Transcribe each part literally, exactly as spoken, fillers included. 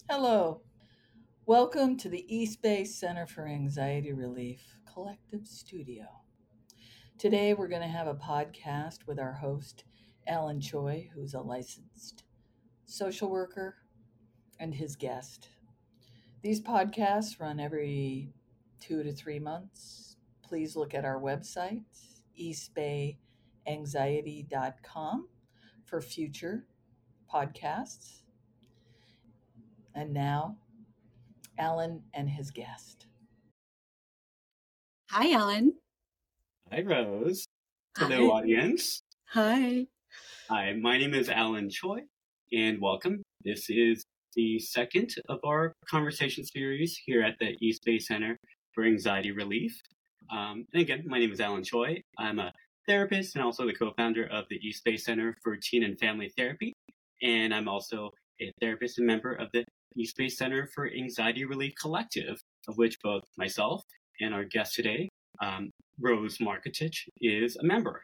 Hello. Welcome to the East Bay Center for Anxiety Relief Collective Studio. Today we're going to have a podcast with our host, Alan Choi, who's a licensed social worker, and his guest. These podcasts run every two to three months. Please look at our website, east bay anxiety dot com, for future podcasts. And now, Alan and his guest. Hi, Alan. Hi, Rose. Hi. Hello, audience. Hi. Hi, my name is Alan Choi, and welcome. This is the second of our conversation series here at the East Bay Center for Anxiety Relief. Um, and again, my name is Alan Choi. I'm a therapist and also the co-founder of the East Bay Center for Teen and Family Therapy. And I'm also a therapist and member of the East Bay Center for Anxiety Relief Collective, of which both myself and our guest today, um, Rose Marketich, is a member.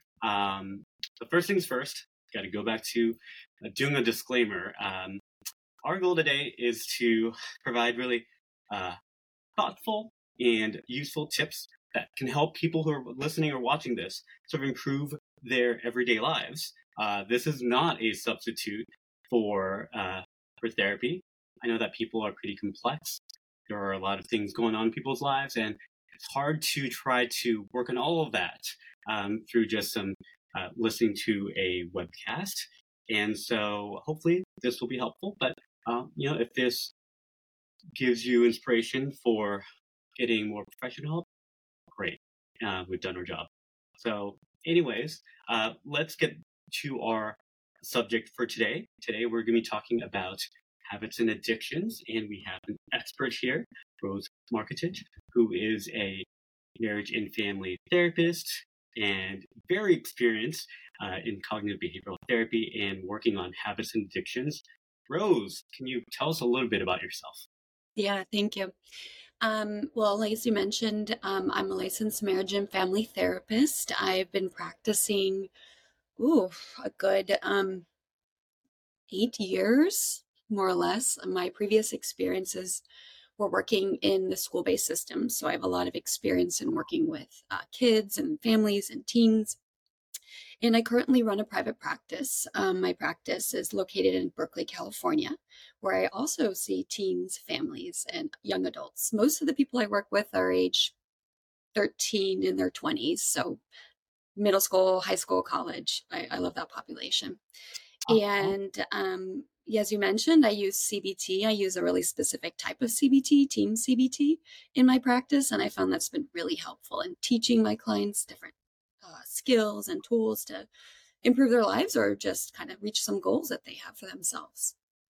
Um, so first things first, got to go back to uh, doing a disclaimer. Um, our goal today is to provide really uh, thoughtful and useful tips that can help people who are listening or watching this sort of improve their everyday lives. Uh, this is not a substitute for uh, for therapy. I know that people are pretty complex. There are a lot of things going on in people's lives, and it's hard to try to work on all of that um, through just some uh, listening to a webcast. And so hopefully this will be helpful. But, uh, you know, if this gives you inspiration for getting more professional help, great. Uh, we've done our job. So anyways, uh, let's get to our subject for today. Today we're going to be talking about habits and addictions, and we have an expert here, Rose Marketich, who is a marriage and family therapist and very experienced uh, in cognitive behavioral therapy and working on habits and addictions. Rose, can you tell us a little bit about yourself? Yeah, thank you. Um, well, as you mentioned, um, I'm a licensed marriage and family therapist. I've been practicing, ooh, a good um, eight years, more or less. My previous experiences were working in the school-based system, so I have a lot of experience in working with uh, kids and families and teens. And I currently run a private practice. Um, my practice is located in Berkeley, California, where I also see teens, families, and young adults. Most of the people I work with are age thirteen in their twenties. So middle school, high school, college. I, I love that population. Uh-huh. And um, as you mentioned, I use C B T. I use a really specific type of C B T, team C B T, in my practice. And I found that's been really helpful in teaching my clients different uh, skills and tools to improve their lives or just kind of reach some goals that they have for themselves.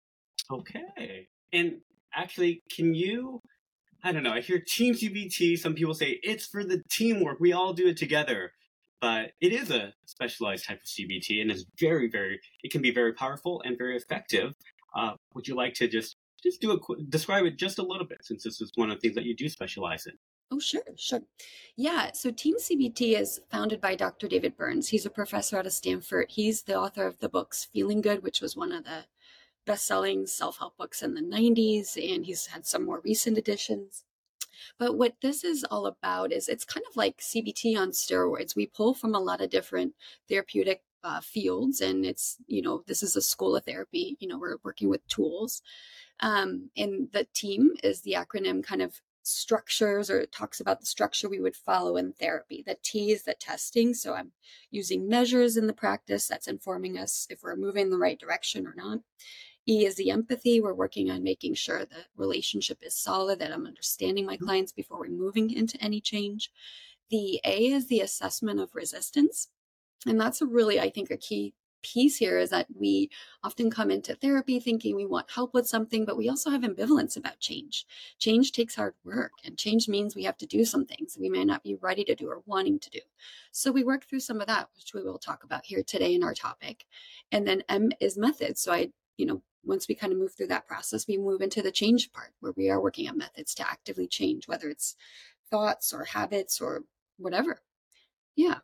Okay. And actually, can you, I don't know, I hear team C B T, some people say it's for the teamwork, we all do it together. But it is a specialized type of C B T and is very, very, it can be very powerful and very effective. Uh, would you like to just, just do a quick, describe it just a little bit, since this is one of the things that you do specialize in? Oh, sure, sure. Yeah, so Team C B T is founded by Doctor David Burns. He's a professor out of Stanford. He's the author of the books Feeling Good, which was one of the best-selling self-help books in the nineties, and he's had some more recent editions. But what this is all about is it's kind of like C B T on steroids. We pull from a lot of different therapeutic uh, fields, and it's, you know, this is a school of therapy. You know, we're working with tools. Um, and the team is the acronym kind of structures or it talks about the structure we would follow in therapy. The T is the testing. So I'm using measures in the practice that's informing us if we're moving in the right direction or not. E is the empathy. We're working on making sure the relationship is solid, that I'm understanding my clients before we're moving into any change. The A is the assessment of resistance. And that's a really, I think, a key piece here is that we often come into therapy thinking we want help with something, but we also have ambivalence about change. Change takes hard work, and change means we have to do some things we may not be ready to do or wanting to do. So we work through some of that, which we will talk about here today in our topic. And then M is methods. So I, you know, once we kind of move through that process, we move into the change part where we are working on methods to actively change, whether it's thoughts or habits or whatever. Yeah.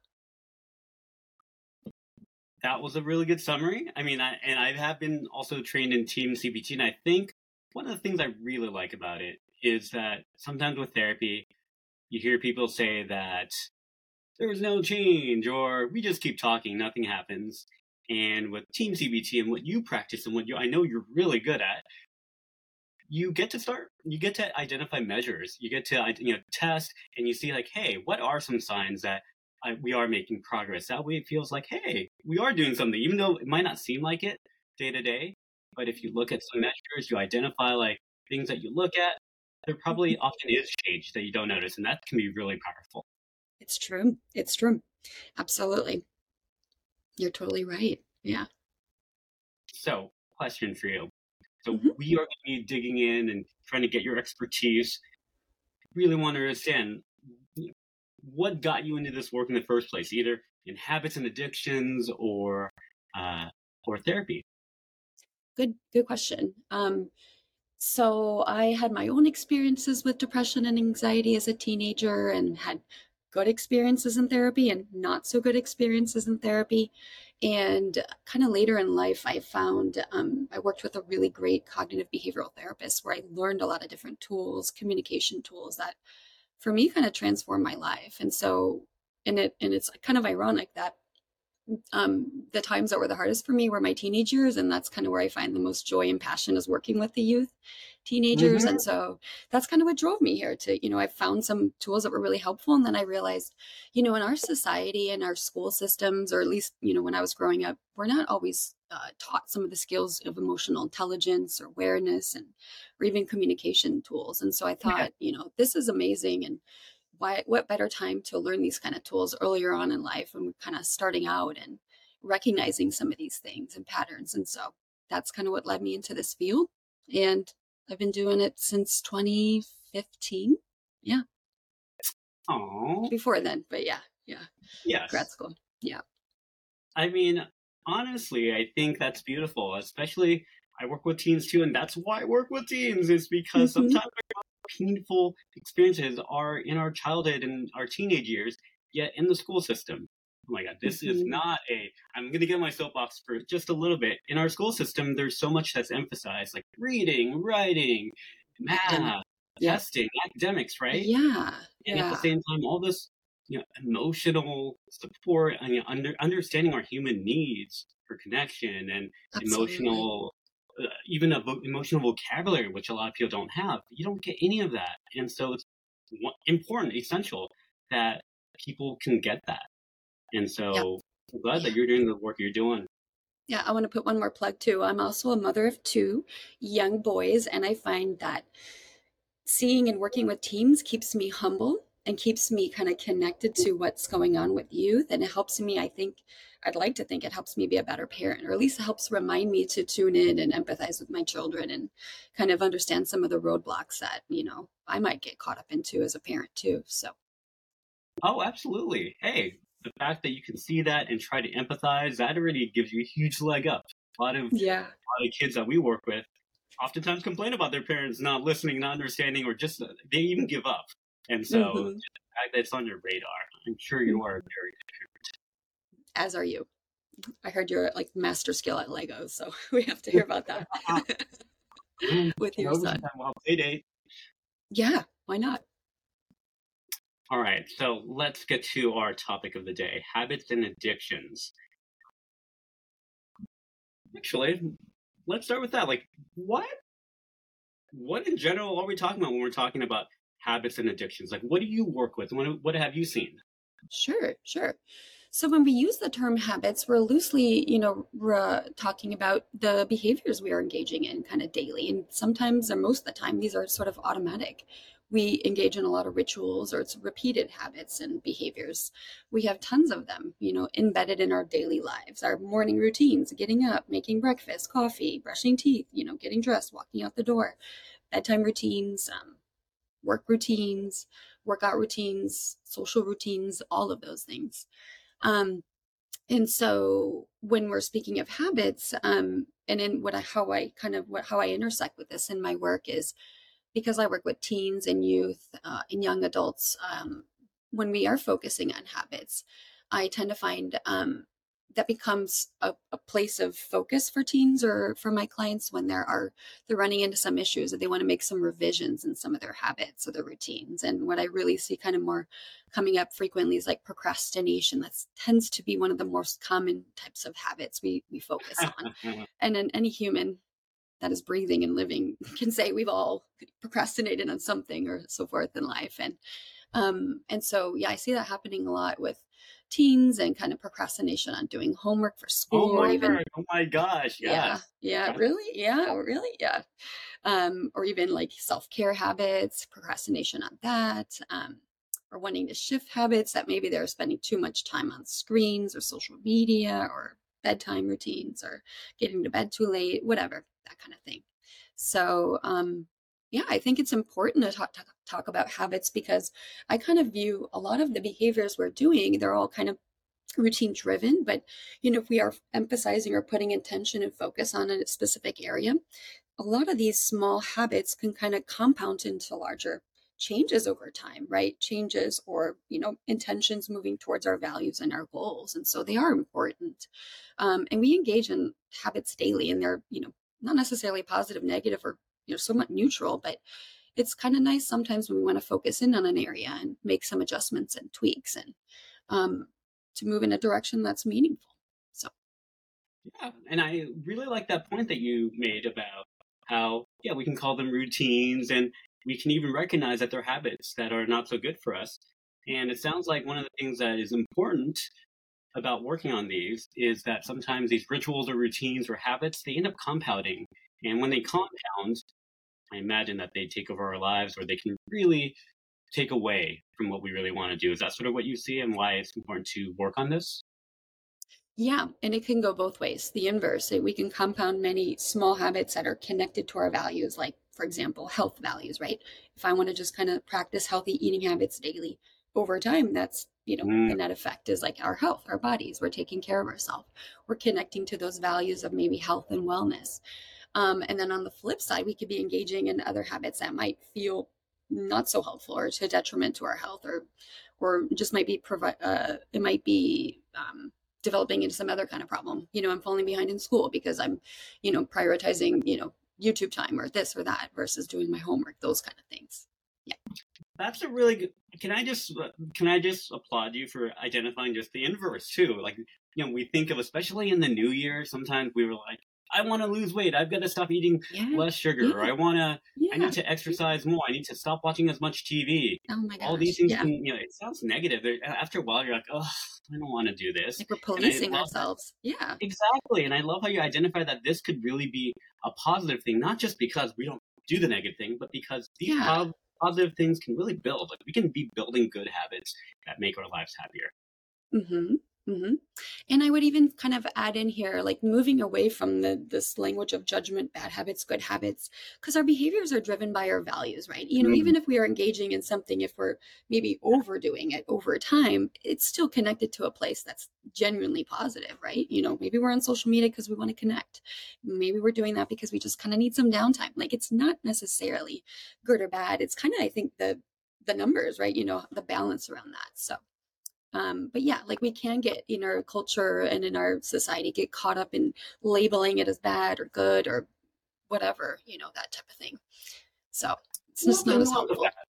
That was a really good summary. I mean, I, and I have been also trained in Team C B T, and I think one of the things I really like about it is that sometimes with therapy, you hear people say that there's no change, or we just keep talking, nothing happens. And with Team C B T and what you practice and what you, I know you're really good at, you get to start, you get to identify measures, you get to, you know, test, and you see like, hey, what are some signs that I, we are making progress? That way it feels like, hey, we are doing something, even though it might not seem like it day to day. But if you look at some measures, you identify like things that you look at, there probably often is change that you don't notice, and that can be really powerful. It's true. It's true. Absolutely. You're totally right. Yeah. So, question for you. So Mhm. we are going to be digging in and trying to get your expertise. Really want to understand what got you into this work in the first place, either in habits and addictions or uh, or therapy. Good, good question. Um, so I had my own experiences with depression and anxiety as a teenager, and had good experiences in therapy and not so good experiences in therapy. And kind of later in life, I found um, I worked with a really great cognitive behavioral therapist where I learned a lot of different tools, communication tools that for me kind of transformed my life. And so, and it, and it's kind of ironic that um, the times that were the hardest for me were my teenage years, and that's kind of where I find the most joy and passion is working with the youth, teenagers. Mm-hmm. And so that's kind of what drove me here to, you know, I found some tools that were really helpful, and then I realized, you know, in our society and our school systems, or at least, you know, when I was growing up, we're not always uh, taught some of the skills of emotional intelligence or awareness, and or even communication tools. And so I thought, you know, this is amazing, and why, what better time to learn these kind of tools earlier on in life when we're kind of starting out and recognizing some of these things and patterns. And so that's kind of what led me into this field. And I've been doing it since twenty fifteen. Yeah. Oh, Before then, but yeah, yeah. yes. Grad school. Yeah. I mean, honestly, I think that's beautiful, especially I work with teens too, and that's why I work with teens, is because Mhm. sometimes painful experiences are in our childhood and our teenage years, yet in the school system. Oh my God, this is Mhm. not a, I'm going to get my soapbox for just a little bit. In our school system, there's so much that's emphasized, like reading, writing, Academic. math, Yep. testing, academics, right? Yeah. And at the Yeah. same time, all this, you know, emotional support and, you know, under, understanding our human needs for connection and Absolutely. emotional, uh, even a vo- emotional vocabulary, which a lot of people don't have. You don't get any of that, and so it's wa- important, essential that people can get that. And Yep. so I'm glad that Yeah. you're doing the work you're doing. Yeah, I want to put one more plug too. I'm also a mother of two young boys, and I find that seeing and working with teams keeps me humble and keeps me kind of connected to what's going on with youth. And it helps me, I think, I'd like to think it helps me be a better parent, or at least it helps remind me to tune in and empathize with my children and kind of understand some of the roadblocks that, you know, I might get caught up into as a parent too. So, Oh, absolutely. Hey, the fact that you can see that and try to empathize, that already gives you a huge leg up. A lot of, a yeah. lot of kids that we work with oftentimes complain about their parents not listening, not understanding, or just uh, they even give up. And so Mm-hmm. the fact that it's on your radar, I'm sure you are very As are you. I heard you're like master skill at Legos, so we have to hear about that with your son. well, play date. Yeah, why not? All right, so let's get to our topic of the day: habits and addictions. Actually, let's start with that. Like, what, what in general are we talking about when we're talking about habits and addictions? Like, what do you work with? What, what have you seen? Sure, sure. So when we use the term habits, we're loosely, you know, we're talking about the behaviors we are engaging in kind of daily. And sometimes, or most of the time, these are sort of automatic. We engage in a lot of rituals, or it's repeated habits and behaviors. We have tons of them, you know, embedded in our daily lives, our morning routines, getting up, making breakfast, coffee, brushing teeth, you know, getting dressed, walking out the door, bedtime routines, um, work routines, workout routines, social routines, all of those things. Um, and so when we're speaking of habits, um, and in what I, how I kind of what, how I intersect with this in my work is because I work with teens and youth uh, and young adults. Um, when we are focusing on habits, I tend to find um, that becomes a, a place of focus for teens or for my clients when there are they're running into some issues or they want to make some revisions in some of their habits or their routines. And what I really see kind of more coming up frequently is like procrastination. That tends to be one of the most common types of habits we we focus on. And in any human that is breathing and living can say we've all procrastinated on something or so forth in life. And um, and so, yeah, I see that happening a lot with teens and kind of procrastination on doing homework for school Oh or my, even, oh my gosh, yeah, yes. yeah, That's- really, yeah, really, yeah. Um, or even like self-care habits, procrastination on that, um, or wanting to shift habits that maybe they're spending too much time on screens or social media or bedtime routines or getting to bed too late, whatever, that kind of thing. So, um, yeah, I think it's important to talk, talk talk about habits because I kind of view a lot of the behaviors we're doing, they're all kind of routine driven, but you know, if we are emphasizing or putting intention and focus on a specific area, a lot of these small habits can kind of compound into larger changes over time, right? Changes or, you know, intentions moving towards our values and our goals. And so they are important. Um, and we engage in habits daily and they're, you know, not necessarily positive, negative, or, you know, somewhat neutral, but it's kind of nice sometimes when we want to focus in on an area and make some adjustments and tweaks and um, to move in a direction that's meaningful. So, Yeah, and I really like that point that you made about how, yeah, we can call them routines and we can even recognize that they're habits that are not so good for us. And it sounds like one of the things that is important about working on these is that sometimes these rituals or routines or habits, they end up compounding. And when they compound, I imagine that they take over our lives or they can really take away from what we really want to do. Is that sort of what you see and why it's important to work on this? yeah, and it can go both ways. The inverse, we can compound many small habits that are connected to our values, like, for example, health values, right? If I want to just kind of practice healthy eating habits daily over time, that's, you know, Mm, the net effect is like our health, our bodies, we're taking care of ourselves. We're connecting to those values of maybe health and wellness. Um, and then on the flip side, we could be engaging in other habits that might feel not so helpful or to detriment to our health, or, or just might be provide. Uh, it might be um, developing into some other kind of problem. You know, I'm falling behind in school because I'm, you know, prioritizing, you know, YouTube time or this or that versus doing my homework. Those kind of things. Yeah. that's a really good. Can I just can I just applaud you for identifying just the inverse too? Like, you know, we think of, especially in the new year, sometimes we were like, I want to lose weight. I've got to stop eating Yeah. less sugar. Yeah. Or I want to, Yeah. I need to exercise more. I need to stop watching as much T V. Oh my All gosh. these things Yeah. can, you know, it sounds negative. There- After a while, you're like, oh, I don't want to do this. Like we're And I policing love that. ourselves. Yeah. Exactly. And I love how you identify that this could really be a positive thing, not just because we don't do the negative thing, but because these Yeah. po- positive things can really build. Like, we can be building good habits that make our lives happier. Mm-hmm. Mm-hmm. And I would even kind of add in here, like moving away from the this language of judgment, bad habits, good habits, because our behaviors are driven by our values, right? You know, even if we are engaging in something, if we're maybe overdoing it over time, it's still connected to a place that's genuinely positive, right? You know, maybe we're on social media because we want to connect. Maybe we're doing that because we just kind of need some downtime. Like it's not necessarily good or bad. It's kind of, I think, the the numbers, right? You know, the balance around that. So. Um, but yeah, like we can get in our culture and in our society, get caught up in labeling it as bad or good or whatever, you know, that type of thing. So it's just not Nothing as wrong with helpful.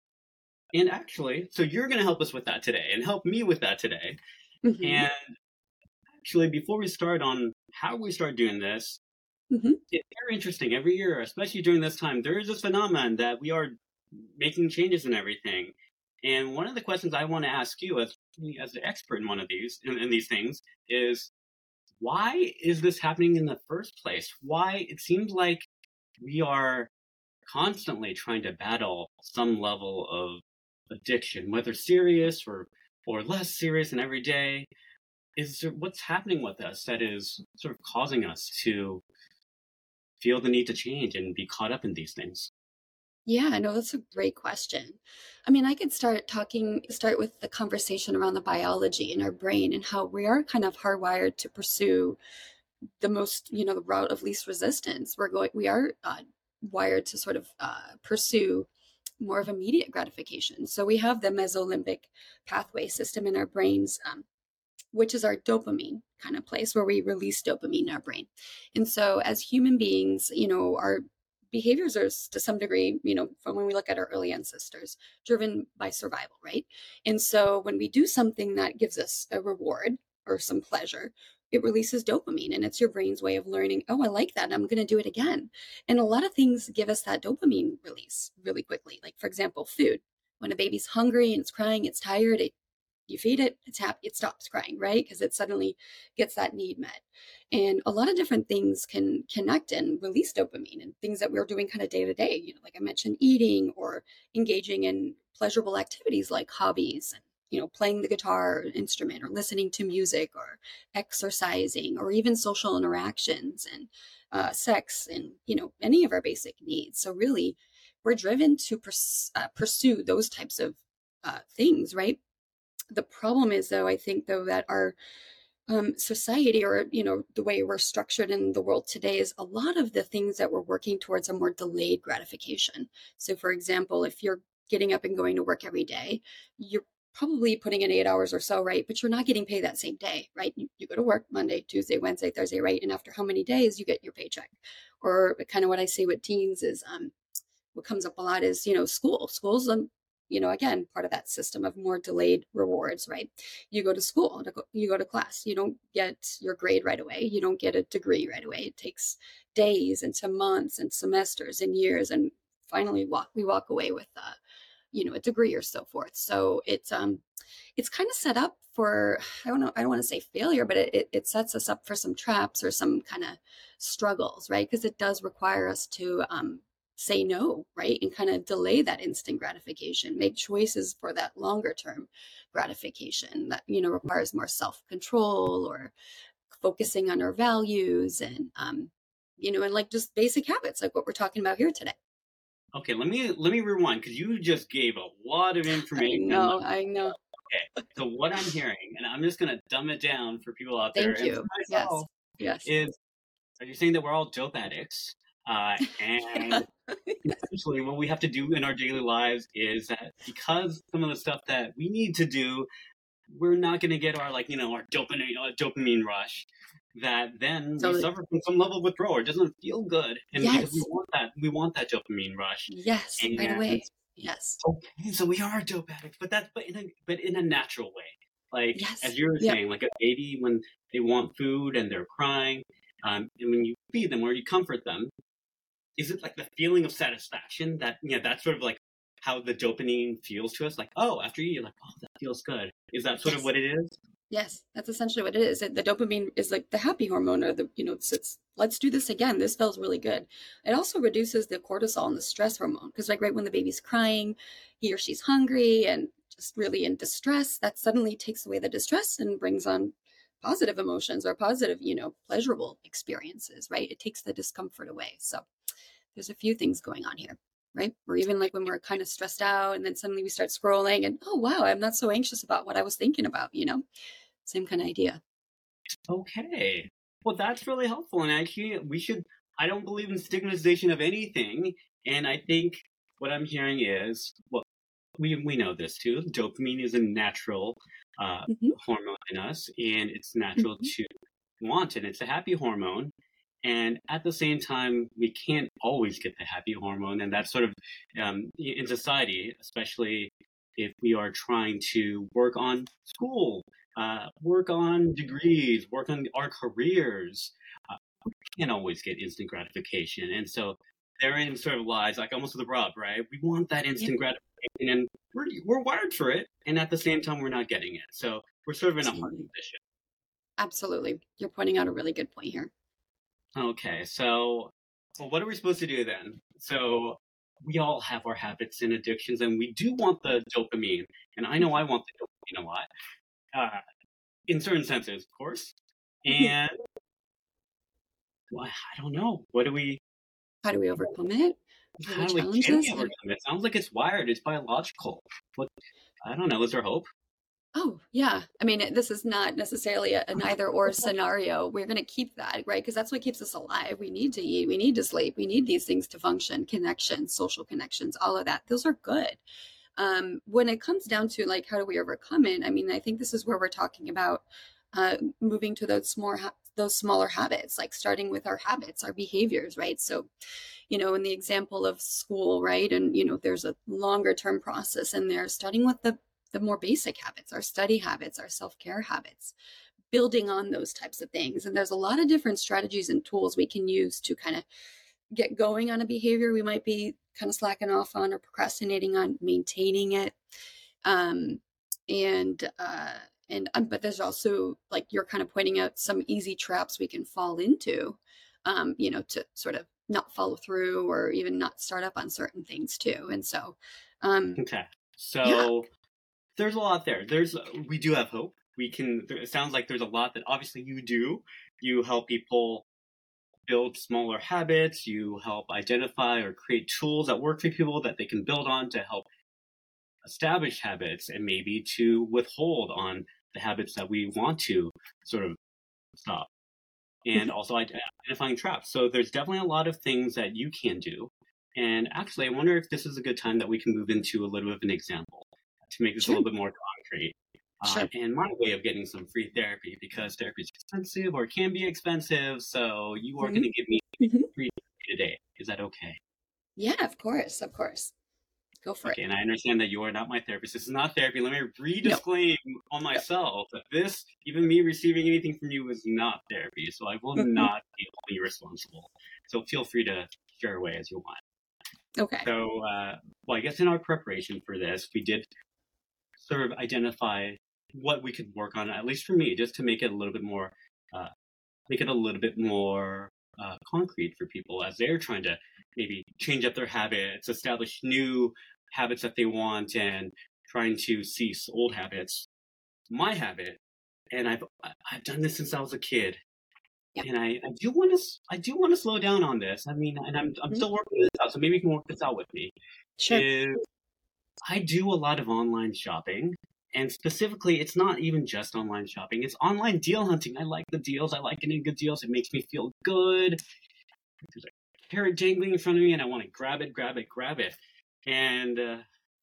that. And actually, so you're going to help us with that today and help me with that today. Mm-hmm. And actually, before we start on how we start doing this, Mm-hmm. it's very interesting. Every year, especially during this time, there is this phenomenon that we are making changes in everything. And one of the questions I want to ask you, as as the expert in one of these in, in these things, is why is this happening in the first place? Why it seems like we are constantly trying to battle some level of addiction, whether serious or or less serious and every day. Is there, what's happening with us that is sort of causing us to feel the need to change and be caught up in these things? Yeah, no, that's a great question. I mean, I could start talking, start with the conversation around the biology in our brain and how we are kind of hardwired to pursue the most, you know, the route of least resistance. We're going, we are uh, wired to sort of uh, pursue more of immediate gratification. So we have the mesolimbic pathway system in our brains um, which is our dopamine kind of place where we release dopamine in our brain. And so as human beings, you know, our behaviors are to some degree, you know, from when we look at our early ancestors, driven by survival, right? And so when we do something that gives us a reward or some pleasure, it releases dopamine, and it's your brain's way of learning, oh, I like that, I'm going to do it again. And a lot of things give us that dopamine release really quickly. Like, for example, food. When a baby's hungry and it's crying, it's tired, it, you feed it, it's happy, it stops crying, right? Because it suddenly gets that need met. And a lot of different things can connect and release dopamine, and things that we're doing kind of day to day, you know, like I mentioned, eating or engaging in pleasurable activities like hobbies and, you know, playing the guitar or instrument or listening to music or exercising or even social interactions and uh, sex and, you know, any of our basic needs. So really, we're driven to pers- uh, pursue those types of uh, things, right? The problem is, though, I think, though, that our um, society, or, you know, the way we're structured in the world today, is a lot of the things that we're working towards are more delayed gratification. So, for example, if you're getting up and going to work every day, you're probably putting in eight hours or so, right? But you're not getting paid that same day, right? You, you go to work Monday, Tuesday, Wednesday, Thursday, right? And after how many days you get your paycheck? Or kind of what I say with teens is, um, what comes up a lot is, you know, school. School's, um, you know, again, part of that system of more delayed rewards, right? You go to school, you go to class, you don't get your grade right away. You don't get a degree right away. It takes days into months and semesters and years. And finally walk, we walk away with, uh, you know, a degree or so forth. So it's, um, it's kind of set up for, I don't know, I don't want to say failure, but it, it, it sets us up for some traps or some kind of struggles, right? Because it does require us to, um, say no, right? And kind of delay that instant gratification, make choices for that longer term gratification that, you know, requires more self-control or focusing on our values and, um, you know, and like just basic habits, like what we're talking about here today. Okay, let me let me rewind, because you just gave a lot of information. I know, I know. Okay, so what I'm hearing, and I'm just going to dumb it down for people out there, Thank you. Myself, yes, yes. Is, are you saying that we're all dope addicts? Uh, and essentially what we have to do in our daily lives is that because some of the stuff that we need to do, we're not going to get our, like, you know, our dopamine, our dopamine rush, that then totally. We suffer from some level of withdrawal. It doesn't feel good. And yes. Because we want that, we want that dopamine rush. Yes, and right away. Yes. Okay, so we are dope addicts, but that's, but in a, but in a natural way. Like, yes. As you were yep. saying, like a baby, when they want food and they're crying, um, and when you feed them or you comfort them, is it like the feeling of satisfaction that, you know, that's sort of like how the dopamine feels to us? Like, oh, after you eat, you're like, oh, that feels good. Is that sort yes. of what it is? Yes, that's essentially what it is. The dopamine is like the happy hormone, or the, you know, it's, it's let's do this again. This feels really good. It also reduces the cortisol and the stress hormone, because like right when the baby's crying, he or she's hungry and just really in distress, that suddenly takes away the distress and brings on positive emotions or positive, you know, pleasurable experiences, right? It takes the discomfort away. So there's a few things going on here, right? Or even like when we're kind of stressed out and then suddenly we start scrolling and, oh, wow, I'm not so anxious about what I was thinking about, you know, same kind of idea. Okay. Well, that's really helpful. And actually, we should, I don't believe in stigmatization of anything. And I think what I'm hearing is, well, we, we know this too. Dopamine is a natural uh, mm-hmm. hormone in us, and it's natural mm-hmm. to want it. It's a happy hormone. And at the same time, we can't always get the happy hormone. And that's sort of um, in society, especially if we are trying to work on school, uh, work on degrees, work on our careers, uh, we can't always get instant gratification. And so therein sort of lies like almost the rub, right? We want that instant yeah. gratification, and we're, we're wired for it. And at the same time, we're not getting it. So we're sort of in a hard position. Absolutely. You're pointing out a really good point here. Okay, so well, what are we supposed to do then? So we all have our habits and addictions, and we do want the dopamine. And I know I want the dopamine a lot, uh, in certain senses, of course. And well, I don't know. What do we? How do we overcome it? How do we, can we overcome it? It sounds like it's wired. It's biological. What? I don't know. Is there hope? Oh, yeah. I mean, this is not necessarily a, an either or scenario. We're going to keep that, right? Because that's what keeps us alive. We need to eat. We need to sleep. We need these things to function, connections, social connections, all of that. Those are good. Um, when it comes down to like, how do we overcome it? I mean, I think this is where we're talking about uh, moving to those more ha- those smaller habits, like starting with our habits, our behaviors, right? So, you know, in the example of school, right? And, you know, there's a longer term process in there, starting with the, the more basic habits, our study habits, our self-care habits, building on those types of things. And there's a lot of different strategies and tools we can use to kind of get going on a behavior we might be kind of slacking off on or procrastinating on, maintaining it. Um, and, uh, and, um, but there's also, like you're kind of pointing out, some easy traps we can fall into, um, you know, to sort of not follow through or even not start up on certain things too. And so, um, Okay. So yeah. there's a lot there. There's, we do have hope. We can, it sounds like there's a lot that obviously you do. You help people build smaller habits. You help identify or create tools that work for people that they can build on to help establish habits and maybe to withhold on the habits that we want to sort of stop. And also identifying traps. So there's definitely a lot of things that you can do. And actually, I wonder if this is a good time that we can move into a little bit of an example to make this Sure. a little bit more concrete. Sure. Uh, and my way of getting some free therapy, because therapy is expensive or can be expensive. So you are Mhm. going to give me Mhm. free therapy today. Is that okay? Yeah, of course. Of course. Go for Okay, it. and I understand that you are not my therapist. This is not therapy. Let me No. re-disclaim on myself that this, even me receiving anything from you, is not therapy. So I will Mhm. not be wholly responsible. So feel free to share away as you want. Okay. So, uh, well, I guess in our preparation for this, we did sort of identify what we could work on, at least for me, just to make it a little bit more, uh, make it a little bit more uh, concrete for people as they're trying to maybe change up their habits, establish new habits that they want, and trying to cease old habits. My habit, and I've I've done this since I was a kid, Yeah. and I, I do want to I do want to slow down on this. I mean, and I'm I'm Mhm. still working this out, so maybe you can work this out with me. Sure. Is I do a lot of online shopping, and specifically, it's not even just online shopping. It's online deal hunting. I like the deals. I like getting good deals. It makes me feel good. There's a carrot dangling in front of me, and I want to grab it, grab it, grab it. And uh,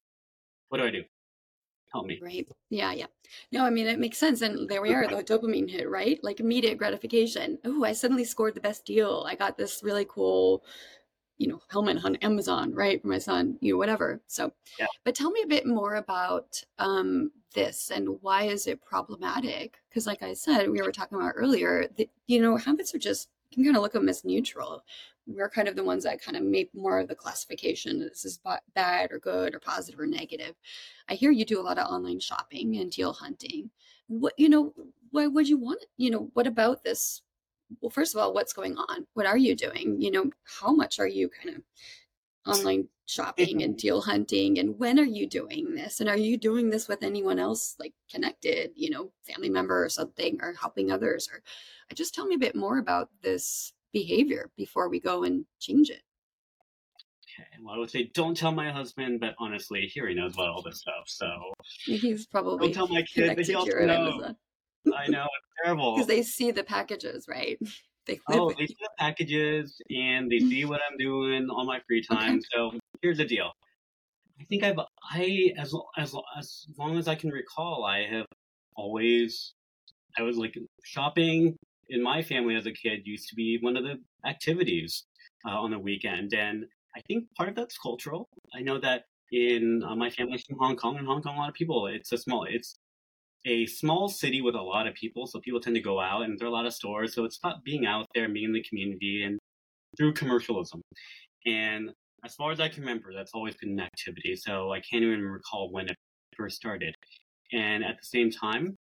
what do I do? Help me. Right. Yeah, yeah. No, I mean, it makes sense. And there we are, the dopamine hit, right? Like immediate gratification. Oh, I suddenly scored the best deal. I got this really cool, you know, helmet on Amazon, right? For my son, you know, whatever. So, Yeah. but tell me a bit more about um, this and why is it problematic? Because like I said, we were talking about earlier, that, you know, habits are just, you can kind of look at them as neutral. We're kind of the ones that kind of make more of the classification. This is bad or good or positive or negative. I hear you do a lot of online shopping and deal hunting. What, you know, why would you want it? You know, what about this? Well, first of all, what's going on? What are you doing? You know, how much are you kind of online shopping and deal hunting? And when are you doing this? And are you doing this with anyone else like connected, you know, family member or something, or helping others? Or just tell me a bit more about this behavior before we go and change it. Okay. Well, I would say don't tell my husband, but honestly, he already knows about all this stuff. So He's don't probably tell my kid, but he connected also here at knows. Amazon. I know, it's terrible. Because they see the packages, right? They live Oh, with they you. see the packages and they see what I'm doing on my free time. Okay. So here's the deal. I think I've I as as as long as I can recall, I have always I was like shopping in my family as a kid used to be one of the activities uh, on the weekend, and I think part of that's cultural. I know that in uh, my family's from Hong Kong. In Hong Kong, a lot of people. It's a small. It's a small city with a lot of people, so people tend to go out, and there are a lot of stores. So it's about being out there, and being in the community, and through commercialism. And as far as I can remember, that's always been an activity. So I can't even recall when it first started. And at the same time,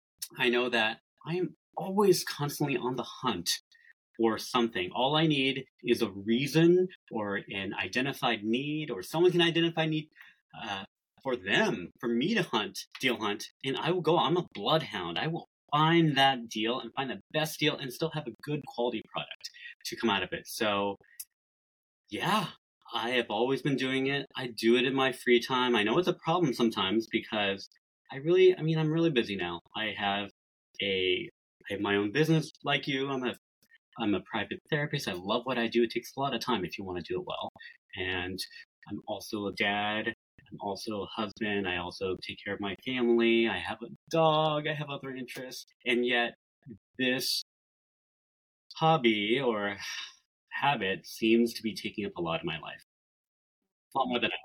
I know that I am always constantly on the hunt for something. All I need is a reason or an identified need, or someone can identify need uh, for them, for me to hunt, deal hunt, and I will go. I'm a bloodhound. I will find that deal and find the best deal and still have a good quality product to come out of it. So yeah, I have always been doing it. I do it in my free time. I know it's a problem sometimes because I really, I mean, I'm really busy now. I have a, I have my own business like you. I'm a, I'm a private therapist. I love what I do. It takes a lot of time if you want to do it well. And I'm also a dad. I'm also a husband. I also take care of my family. I have a dog. I have other interests. And yet this hobby or habit seems to be taking up a lot of my life. A lot more than I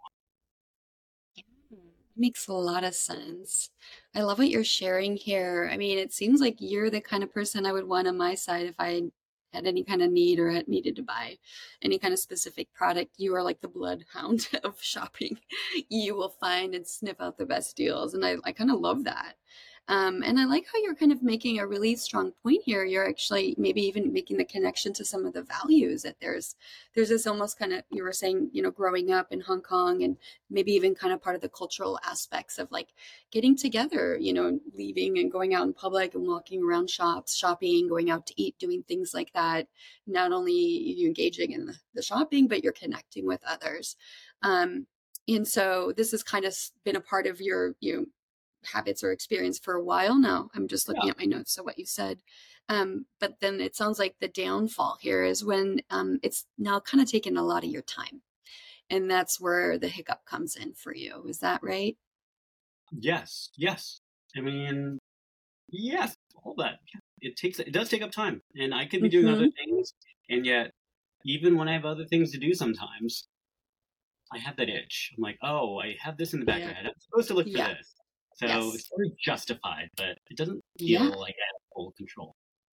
Makes a lot of sense. I love what you're sharing here. I mean, it seems like you're the kind of person I would want on my side if I had any kind of need or had needed to buy any kind of specific product. You are like the bloodhound of shopping. You will find and sniff out the best deals. And I, I kind of love that. Um, and I like how you're kind of making a really strong point here. You're actually maybe even making the connection to some of the values that there's there's this almost kind of, you were saying, you know, growing up in Hong Kong and maybe even kind of part of the cultural aspects of like getting together, you know, leaving and going out in public and walking around shops, shopping, going out to eat, doing things like that. Not only are you engaging in the, the shopping, but you're connecting with others. Um, and so this has kind of been a part of your, you know, habits or experience for a while now. I'm just looking Yeah. at my notes of what you said. Um, but then it sounds like the downfall here is when um, it's now kind of taken a lot of your time. And that's where the hiccup comes in for you. Is that right? Yes, yes. I mean, yes, all that. It takes it does take up time, and I could be doing other Mm-hmm. things, and yet even when I have other things to do, sometimes I have that itch. I'm like, oh, I have this in the back of Yeah. my head. I'm supposed to look for Yeah. this, so Yes. it's very justified, but it doesn't Yeah. feel like I have full control.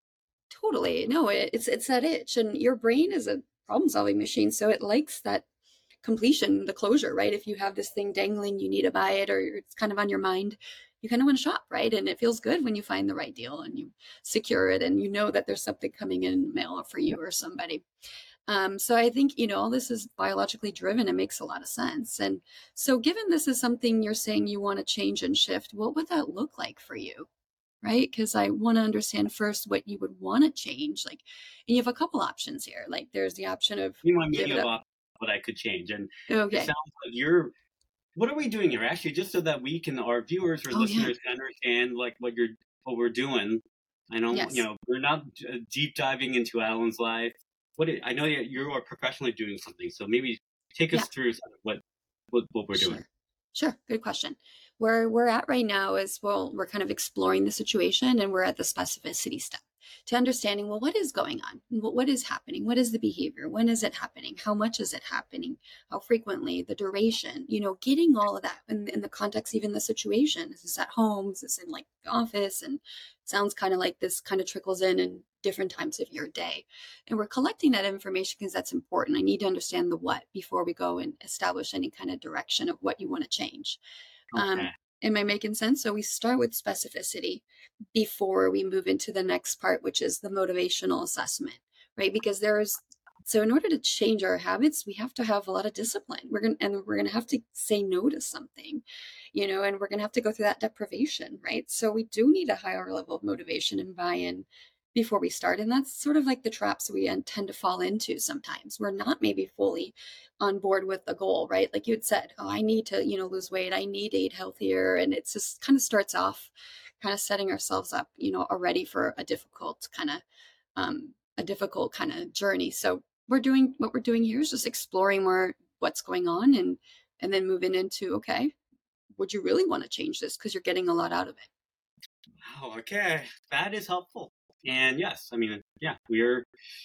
Totally. No, it, it's it's that itch, and your brain is a problem-solving machine, so it likes that completion, the closure, right? If you have this thing dangling, you need to buy it, or it's kind of on your mind, you kind of want to shop, right? And it feels good when you find the right deal and you secure it, and you know that there's something coming in mail for you or somebody. Um, so I think, you know, all this is biologically driven. It makes a lot of sense. And so, given this is something you're saying you want to change and shift, what would that look like for you? Right? Because I want to understand first what you would want to change. Like, and you have a couple options here. Like, there's the option of You want give many it of up. op- what I could change, and it Okay. sounds like you're. What are we doing here? Actually, just so that we can, our viewers or Oh, yeah. listeners, can understand like what you're, what we're doing. I know, you Yes. know, we're not uh, deep diving into Alan's life. What it, I know that you are professionally doing something, so maybe take Yeah. us through sort of what what what we're doing. Sure. Sure. Good question. Where we're at right now is, well, we're kind of exploring the situation and we're at the specificity step to understanding, well, what is going on? What, what is happening? What is the behavior? When is it happening? How much is it happening? How frequently? The duration, you know, getting all of that in, in the context, even the situation. Is this at home? Is this in like the office? And it sounds kind of like this kind of trickles in in different times of your day. And we're collecting that information because that's important. I need to understand the what before we go and establish any kind of direction of what you want to change. Okay. Um, am I making sense? So we start with specificity before we move into the next part, which is the motivational assessment, right? Because there's so in order to change our habits, we have to have a lot of discipline. We're gonna and we're gonna have to say no to something, you know, and we're gonna have to go through that deprivation, right? So we do need a higher level of motivation and buy-in before we start. And that's sort of like the traps we tend to fall into sometimes. We're not maybe fully on board with the goal, right? Like you had said, oh, I need to, you know, lose weight. I need to eat healthier. And it's just kind of starts off kind of setting ourselves up, you know, already for a difficult kind of, um, a difficult kind of journey. So we're doing, what we're doing here is just exploring more what's going on and, and then moving into, okay, would you really want to change this? Because you're getting a lot out of it. Oh, okay. That is helpful. And yes, I mean, yeah, we're,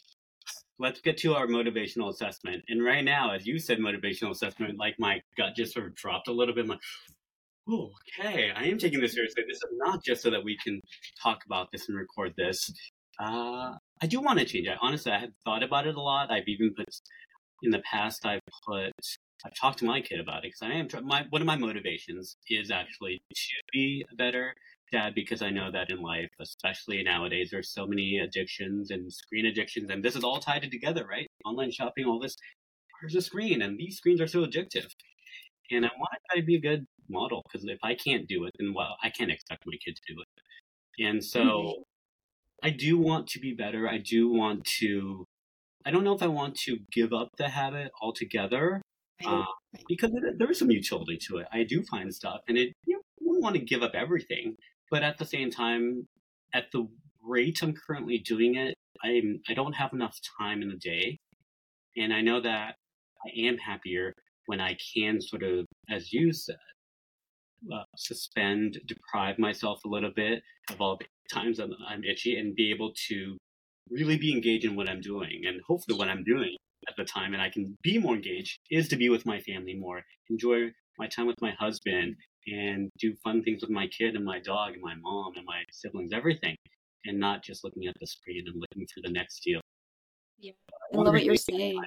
let's get to our motivational assessment. And right now, as you said, motivational assessment, like my gut just sort of dropped a little bit. I'm like, oh, okay, I am taking this seriously. This is not just so that we can talk about this and record this. Uh, I do want to change. I honestly, I have thought about it a lot. I've even put, in the past, I've put, I've talked to my kid about it because I am, my, one of my motivations is actually to be a better dad, because I know that in life, especially nowadays, there's so many addictions and screen addictions, and this is all tied together, right? Online shopping, all this, there's a screen, and these screens are so addictive. And I want to try to be a good model, because if I can't do it, then well, I can't expect my kid to do it. And so mm-hmm. I do want to be better. I do want to, I don't know if I want to give up the habit altogether, right. uh, because there is some utility to it. I do find stuff, and it, you know, I wouldn't want to give up everything. But at the same time, at the rate I'm currently doing it, I'm, I don't have enough time in the day. And I know that I am happier when I can sort of, as you said, uh, suspend, deprive myself a little bit of all the times I'm, I'm itchy and be able to really be engaged in what I'm doing. And hopefully what I'm doing at the time, and I can be more engaged, is to be with my family more, enjoy my time with my husband, and do fun things with my kid and my dog and my mom and my siblings, everything, and not just looking at the screen and looking for the next deal. Yeah, I love what you're saying.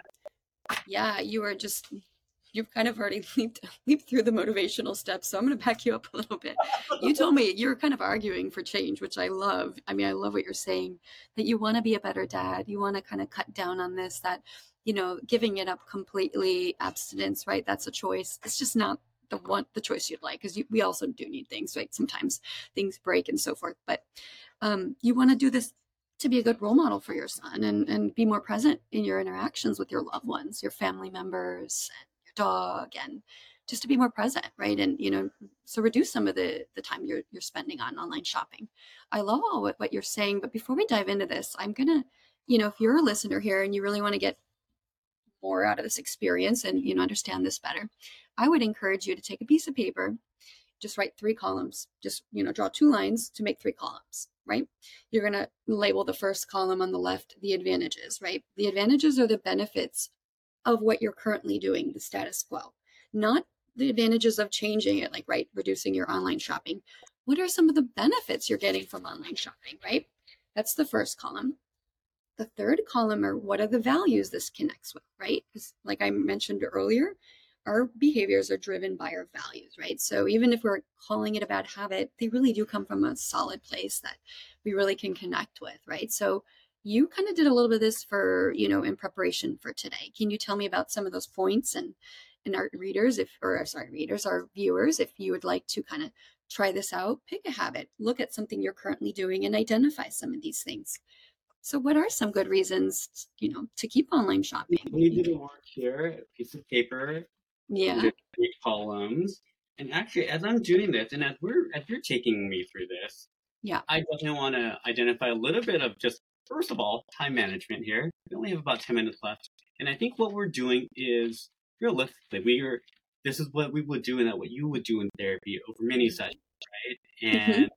Yeah, you were just, you've kind of already leaped, leaped through the motivational steps, so I'm going to back you up a little bit. You told me you're kind of arguing for change, which I love. I mean, I love what you're saying, that you want to be a better dad. You want to kind of cut down on this, that, you know, giving it up completely, abstinence, right? That's a choice. It's just not the one, the choice you'd like, because we also do need things, right? Sometimes things break and so forth, but um, you want to do this to be a good role model for your son and, and be more present in your interactions with your loved ones, your family members, and your dog, and just to be more present, right? And, you know, so reduce some of the, the time you're, you're spending on online shopping. I love all what, what you're saying, but before we dive into this, I'm going to, you know, if you're a listener here and you really want to get more out of this experience and, you know, understand this better, I would encourage you to take a piece of paper, just write three columns, just, you know, draw two lines to make three columns, right? You're going to label the first column on the left, the advantages, right? The advantages are the benefits of what you're currently doing, the status quo, not the advantages of changing it, like, right, reducing your online shopping. What are some of the benefits you're getting from online shopping, right? That's the first column. The third column are what are the values this connects with, right? Because like I mentioned earlier, our behaviors are driven by our values, right? So even if we're calling it a bad habit, they really do come from a solid place that we really can connect with, right? So you kind of did a little bit of this for, you know, in preparation for today. Can you tell me about some of those points and, and our readers, if, or sorry, readers, our viewers, if you would like to kind of try this out, pick a habit, look at something you're currently doing and identify some of these things. So what are some good reasons, you know, to keep online shopping? We did a work here, a piece of paper, yeah, three columns. And actually, as I'm doing this, and as we're as you're taking me through this, yeah, I definitely want to identify a little bit of just, first of all, time management here. We only have about ten minutes left. And I think what we're doing is, realistically, we are, this is what we would do and that what you would do in therapy over many sessions, right? And mm-hmm.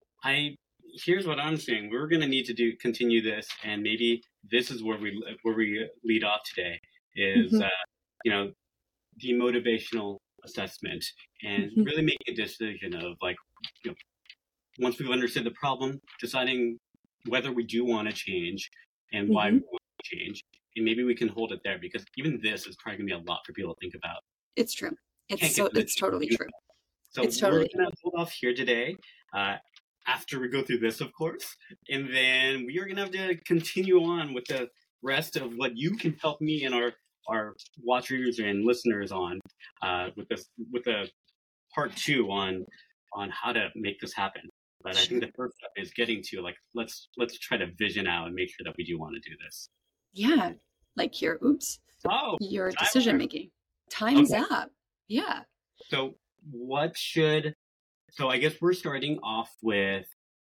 I, here's what I'm saying. We're going to need to do, continue this. And maybe this is where we, where we lead off today is, Mm-hmm. uh, you know, the motivational assessment and Mm-hmm. really making a decision of, like, you know, once we've understood the problem, deciding whether we do want to change and why Mm-hmm. we want to change. And maybe we can hold it there, because even this is probably going to be a lot for people to think about. It's true. It's Can't so, get to the it's totally true. So It's we're totally going to hold off here today uh, after we go through this, of course. And then we are going to have to continue on with the rest of what you can help me and our our watchers and listeners on uh, with this, with the part two on on how to make this happen. But I think the first step is getting to, like, let's let's try to vision out and make sure that we do want to do this. Yeah, like your oops, Oh, your decision making. Time's okay. up. Yeah. So what should? So I guess we're starting off with.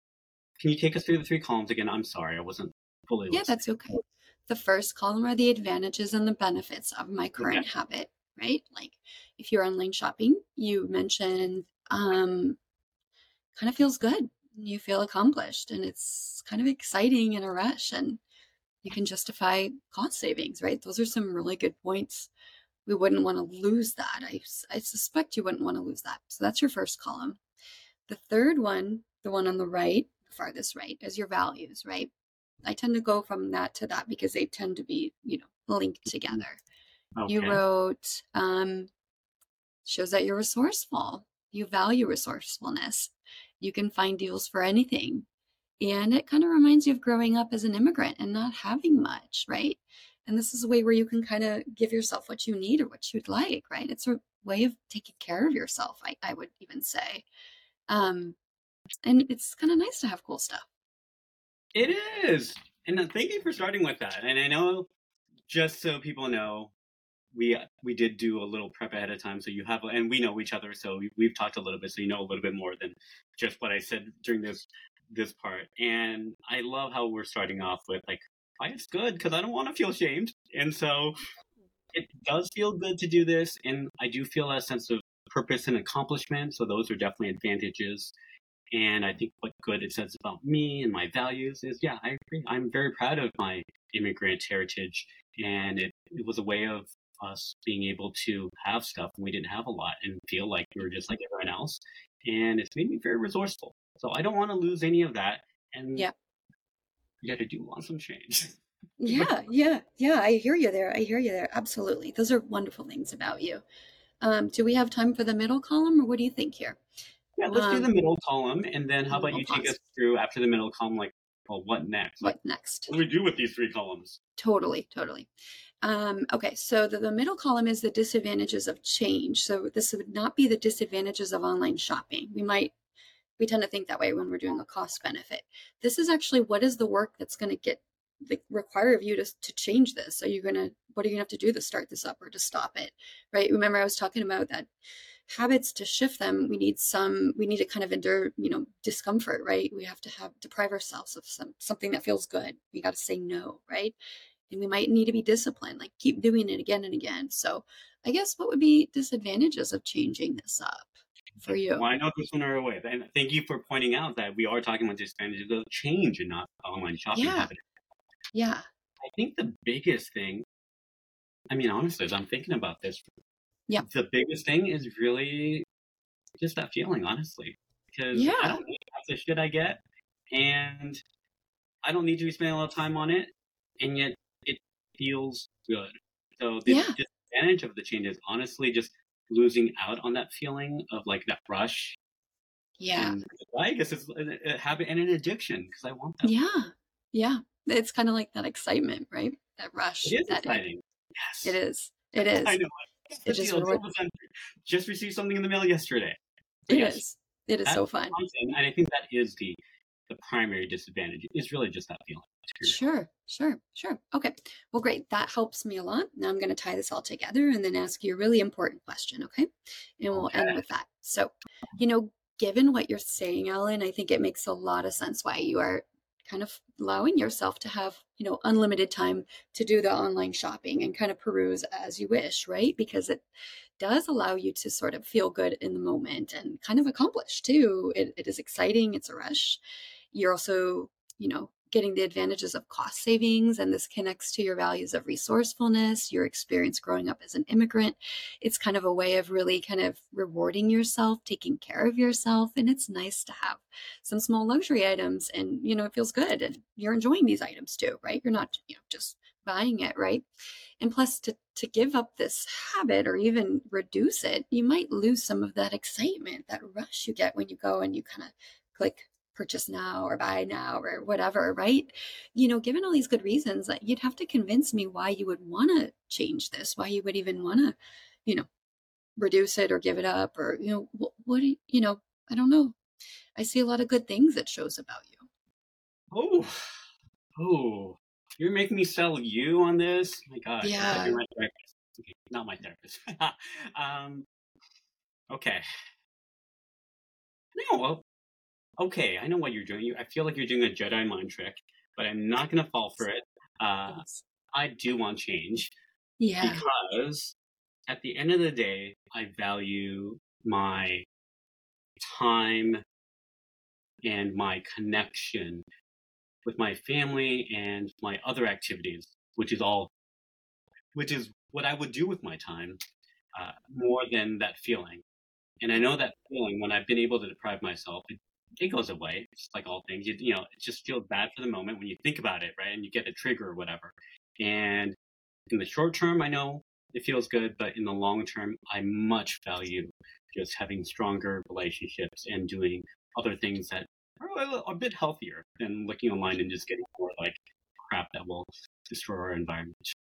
Can you take us through the three columns again? I'm sorry, I wasn't fully. Yeah, listening. that's okay. The first column are the advantages and the benefits of my current okay. habit, right? Like if you're online shopping, you mentioned um, kind of feels good. You feel accomplished and it's kind of exciting in a rush and you can justify cost savings, right? Those are some really good points. We wouldn't want to lose that. I, I suspect you wouldn't want to lose that. So that's your first column. The third one, the one on the right, the farthest right, is your values, right? I tend to go from that to that because they tend to be, you know, linked together. Okay. You wrote, um, shows that you're resourceful. You value resourcefulness. You can find deals for anything. And it kind of reminds you of growing up as an immigrant and not having much, right? And this is a way where you can kind of give yourself what you need or what you'd like, right? It's a way of taking care of yourself, I, I would even say. Um, and it's kind of nice to have cool stuff. It is. And thank you for starting with that. And I know, just so people know, we we did do a little prep ahead of time. So you have, and we know each other. So we, we've talked a little bit. So you know a little bit more than just what I said during this this part. And I love how we're starting off with, like, why it's good, because I don't want to feel shamed. And so it does feel good to do this, and I do feel a sense of purpose and accomplishment. So those are definitely advantages. And I think what good it says about me and my values is, yeah, I agree. I'm very proud of my immigrant heritage, and it, it was a way of us being able to have stuff when we didn't have a lot and feel like we were just like everyone else. And it's made me very resourceful. So I don't want to lose any of that. And Yeah. yeah, I do want some change. Yeah, yeah, yeah. I hear you there. I hear you there. Absolutely. Those are wonderful things about you. Um, do we have time for the middle column, or what do you think here? Yeah, let's do Um, the middle column, and then how about we'll you take pause. us through after the middle column, like, well, what next? Like, What next? what do we do with these three columns? Totally, totally. Um, okay, so the, the middle column is the disadvantages of change. So this would not be the disadvantages of online shopping. We might, we tend to think that way when we're doing a cost benefit. This is actually what is the work that's going to get like, require of you to, to change this. Are you going to, what are you going to have to do to start this up or to stop it, right? Remember I was talking about that habits, to shift them, we need some, we need to kind of endure, you know, discomfort, right? We have to have, deprive ourselves of some, something that feels good. We got to say no, right? And we might need to be disciplined, like keep doing it again and again. So I guess what would be disadvantages of changing this up for you? Well, I know this one right away. And thank you for pointing out that we are talking about disadvantages of change and not online shopping Yeah. habit. Yeah. I think the biggest thing, I mean, honestly, as I'm thinking about this, Yeah. the biggest thing is really just that feeling, honestly. Because Yeah. I don't need half the shit I get, and I don't need to be spending a lot of time on it, and yet it feels good. So the Yeah. disadvantage of the change is honestly just losing out on that feeling of like that rush. Yeah. And I guess it's a habit and an addiction because I want that. Yeah. Yeah. It's kind of like that excitement, right? That rush. It is that exciting. Yes. It is. It is. I know. It just, deal. Just received something in the mail yesterday. So it yes, is. It is that so fun. And I think that is the the primary disadvantage. It's really just that feeling. Sure, sure, sure. Okay. Well, great. That helps me a lot. Now I'm going to tie this all together and then ask you a really important question. Okay. And we'll Okay. end with that. So, you know, given what you're saying, Alan, I think it makes a lot of sense why you are kind of allowing yourself to have, you know, unlimited time to do the online shopping and kind of peruse as you wish, right? Because it does allow you to sort of feel good in the moment and kind of accomplish too. It, it is exciting. It's a rush. You're also, you know, getting the advantages of cost savings, and this connects to your values of resourcefulness, your experience growing up as an immigrant. It's kind of a way of really kind of rewarding yourself, taking care of yourself, and it's nice to have some small luxury items, and you know it feels good, and you're enjoying these items too, right? You're not, you know, just buying it, right? And plus, to to give up this habit or even reduce it, you might lose some of that excitement, that rush you get when you go and you kind of click purchase now or buy now or whatever, right? You know, given all these good reasons, that you'd have to convince me why you would want to change this, why you would even want to, you know, reduce it or give it up, or, you know, what, what do you, you know, I don't know. I see a lot of good things it shows about you. Oh, oh, you're making me sell you on this? My God. Yeah. You're my therapist. Okay, not my therapist. um, okay. No, well, okay, I know what you're doing. I feel like you're doing a Jedi mind trick, but I'm not going to fall for it. Uh, I do want change. Yeah. Because at the end of the day, I value my time and my connection with my family and my other activities, which is all, which is what I would do with my time, uh, more than that feeling. And I know that feeling when I've been able to deprive myself, it, it goes away. It's like all things, you, you know, it just feels bad for the moment when you think about it, right? And you get a trigger or whatever. And in the short term, I know it feels good, but in the long term, I much value just having stronger relationships and doing other things that are a, a bit healthier than looking online and just getting more like crap that will destroy our environment.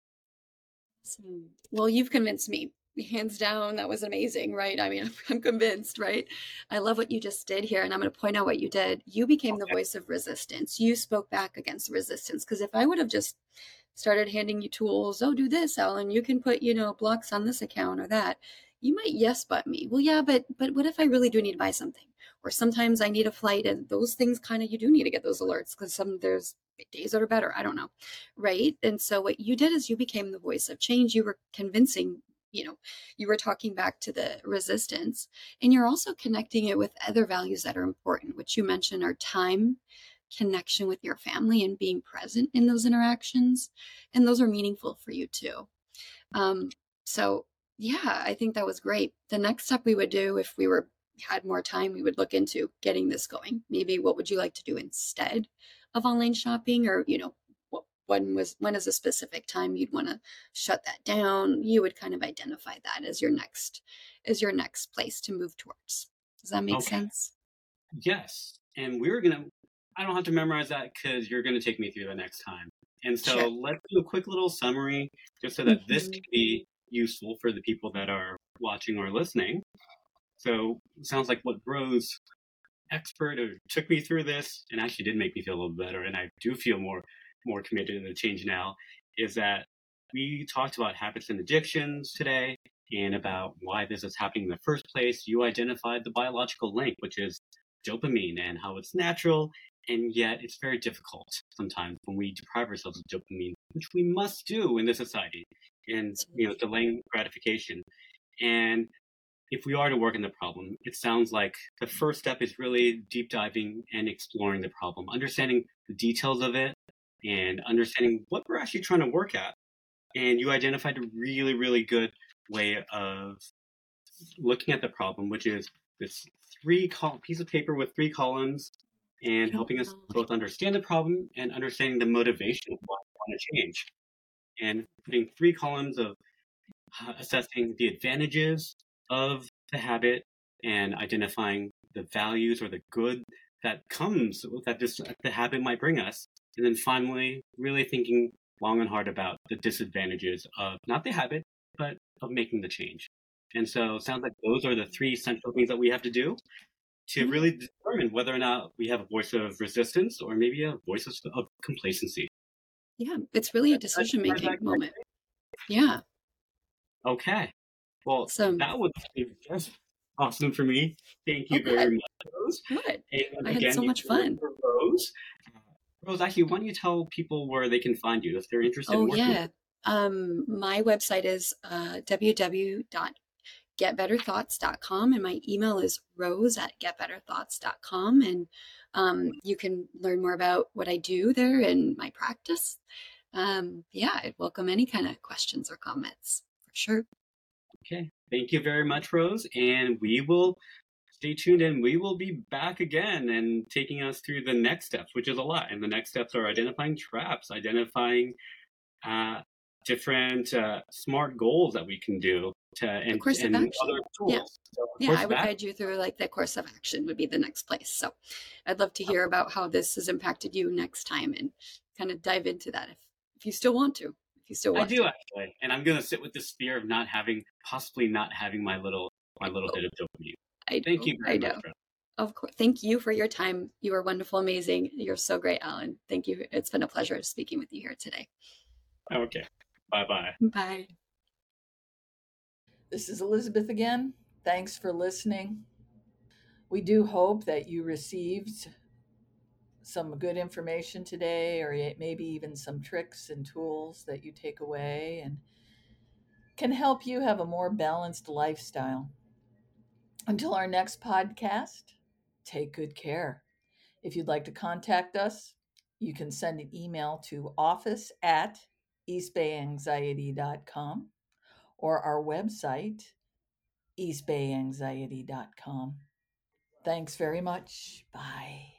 Well, you've convinced me. Hands down, that was amazing, right? I mean, I'm convinced, right? I love what you just did here, and I'm going to point out what you did. You became the voice of resistance. You spoke back against resistance, because if I would have just started handing you tools, oh, do this, Ellen, you can put, you know, blocks on this account or that, you might yes but me. Well, yeah, but but what if I really do need to buy something? or sometimes I need a flight, and those things kind of, you do need to get those alerts because some there's days that are better. I don't know. Right. And so what you did is you became the voice of change. You were convincing, you know, you were talking back to the resistance, and you're also connecting it with other values that are important, which you mentioned are time, connection with your family, and being present in those interactions. And those are meaningful for you too. Um, so yeah, I think that was great. The next step we would do if we were had more time, we would look into getting this going. Maybe what would you like to do instead of online shopping, or, you know, what, when was, when is a specific time you'd want to shut that down? You would kind of identify that as your next, as your next place to move towards. Does that make Okay. sense? Yes. And we're going to, I don't have to memorize that because you're going to take me through the next time. And so Sure. let's do a quick little summary just so that Mhm. this can be useful for the people that are watching or listening. So it sounds like what Rose, expert, who took me through this and actually did make me feel a little better, and I do feel more more committed in the change now, is that we talked about habits and addictions today and about why this is happening in the first place. You identified the biological link, which is dopamine, and how it's natural, and yet it's very difficult sometimes when we deprive ourselves of dopamine, which we must do in this society, and, you know, delaying gratification. And if we are to work in the problem, it sounds like the first step is really deep diving and exploring the problem, understanding the details of it and understanding what we're actually trying to work at. And you identified a really, really good way of looking at the problem, which is this three col- piece of paper with three columns, and helping us both understand the problem and understanding the motivation of why we want to change. And putting three columns of uh, assessing the advantages of the habit and identifying the values or the good that comes that this the habit might bring us, and then finally really thinking long and hard about the disadvantages of not the habit but of making the change. And so it sounds like those are the three central things that we have to do to really determine whether or not we have a voice of resistance or maybe a voice of, of complacency. Yeah, it's really a decision making moment. Yeah. Okay. Well, So, that was just awesome for me. Thank you oh, very good. much, Rose. Good. And I had again, so you much heard fun. from Rose. Uh, Rose, actually, why don't you tell people where they can find you if they're interested Oh, in working? yeah. Um, my website is uh, w w w dot get better thoughts dot com, and my email is rose at get better thoughts dot com. And um, you can learn more about what I do there and my practice. Um, yeah, I'd welcome any kind of questions or comments for sure. Okay. Thank you very much, Rose. And we will stay tuned, and we will be back again and taking us through the next steps, which is a lot. And the next steps are identifying traps, identifying uh, different uh, smart goals that we can do to, and, Course of and action. other tools. Yeah. So, Yeah, course I of would action. guide you through like the course of action would be the next place. So I'd love to hear about how this has impacted you next time and kind of dive into that if, if you still want to. If you still I want do to. actually, and I'm gonna sit with this fear of not having, possibly not having my little, my little I hit of dopamine. I Thank know. you I very much, know. Rose. Of course. Thank you for your time. You are wonderful, amazing. You're so great, Alan. Thank you. It's been a pleasure speaking with you here today. Okay. Bye bye. Bye. This is Elizabeth again. Thanks for listening. We do hope that you received some good information today, or maybe even some tricks and tools that you take away and can help you have a more balanced lifestyle. Until our next podcast, take good care. If you'd like to contact us, you can send an email to office at eastbayanxiety dot com or our website, eastbayanxiety dot com. Thanks very much. Bye.